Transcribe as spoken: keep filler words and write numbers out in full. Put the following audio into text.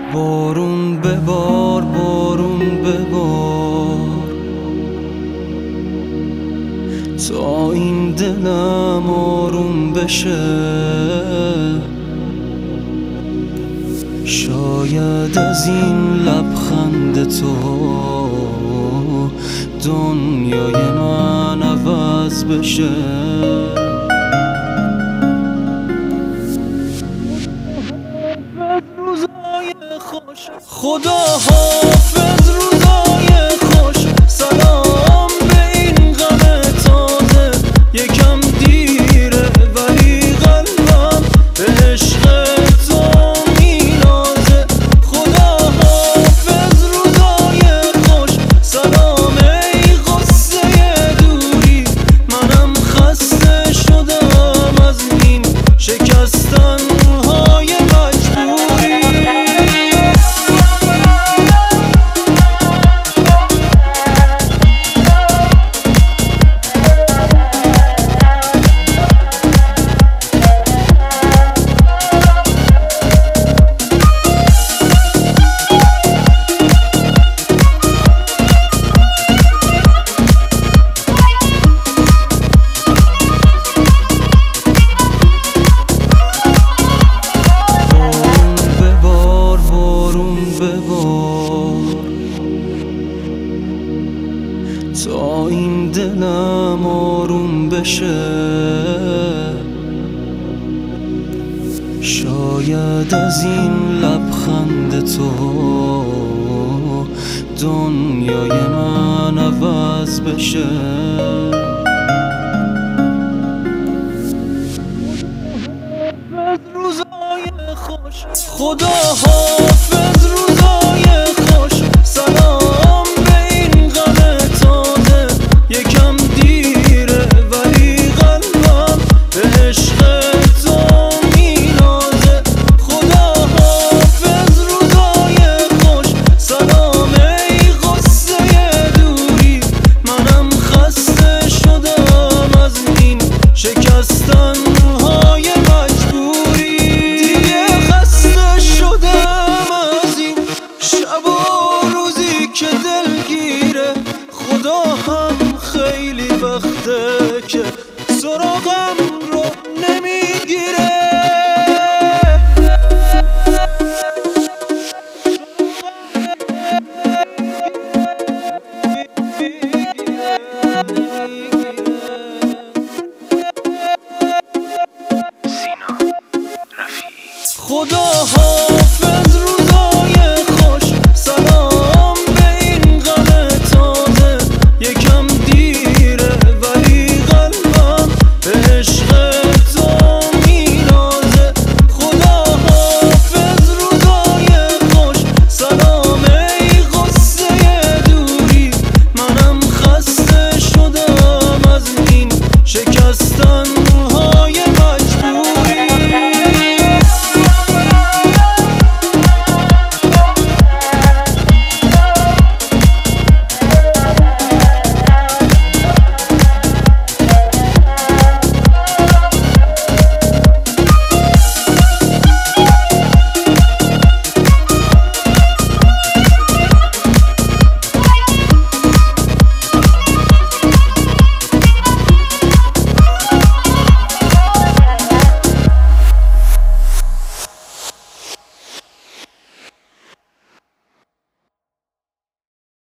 بارون ببار بارون ببار تا این دلم آروم بشه. شاید از این لبخند تو دنیای من عوض بشه. خدا حافظ روزای خوش، سلام به این غم تازه. یکم دیره ولی قلبم به عشق تو می‌نازه. خدا حافظ روزای خوش، سلام ای قصه دوری. منم خسته شدم از این شکستن های مجبوری. تا این دلم آروم بشه. شاید از این لبخند تو دنیای من عوض بشه. خدا حافظ